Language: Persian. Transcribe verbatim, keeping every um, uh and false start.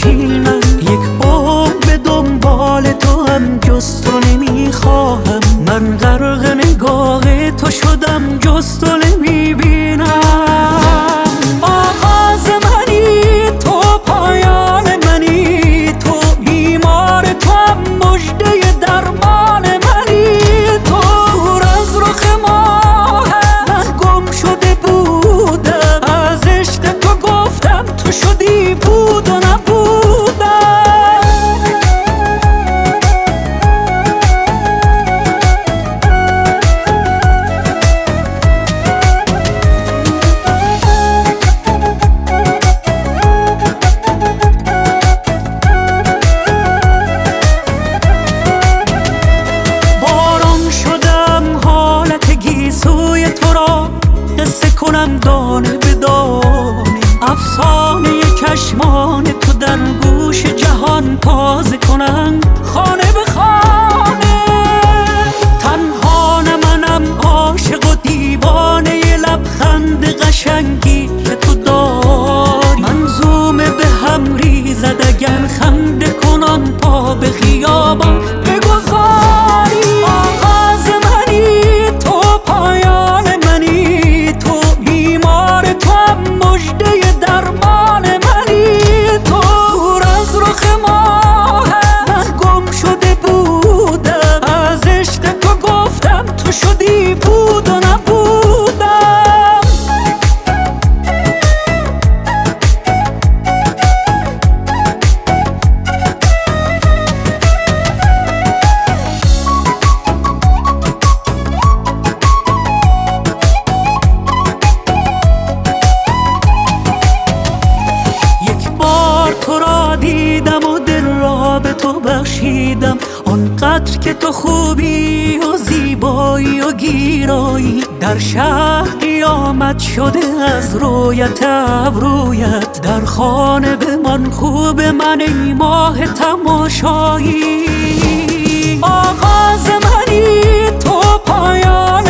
نشینم، یک عمر به دنبال تو هم جز تو نمیخواهم. من غرق نگاه تو شدم جز تو نمیبینم. آغاز منی تو، پایان منی تو، بیمار تو هم مژده درمان منی تو. دور از رخ ماهم من گم شده بودم، از عشق تو گفتم تو شدی بود و نبودم. باران شدم حالت گیسوی تو را قصه کنم دانه به دانه، افسانه چشمان تو در گوش جهان تازه کنم خانه به خانه. تنها نه منم عاشق و دیوانه لبخند قشنگی که تو داری. منظومه به هم ریزد اگر خنده کنان پا به خیابان بگذاری. آغاز منی تو، پایان منی تو، بیمار تو هم مژده درمان منی تو. دور از رخ ماهم من گم شده بودم، از عشق تو گفتم تو شدی بود و نبودم. یک بار تو را دیدم و دل را به تو بخشیدم، آنقدر که تو خوبی و زیبایی و گیرایی. در شهر قیامت شده از رویت ابرویت، در خانه بمان خوب من ای ماه تماشایی. آغاز منی تو، پایان